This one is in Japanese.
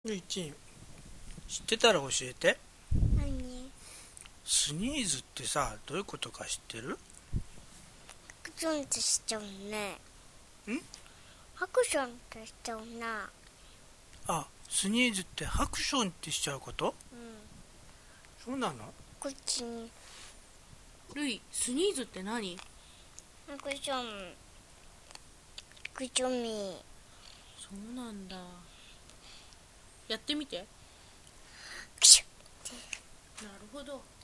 ゆいちん、知ってたら教えて。 何？ スニーズってさ、どういうことか知ってる？ ハクションってしちゃうね。 ん？ ハクションってしちゃうな。 あ、スニーズってハクションってしちゃうこと？ うん。 そうなの？ こっちに。 ルイ、スニーズって何？ ハクション。くちょみ。 そうなんだ。やってみて。 くしゅ。 なるほど。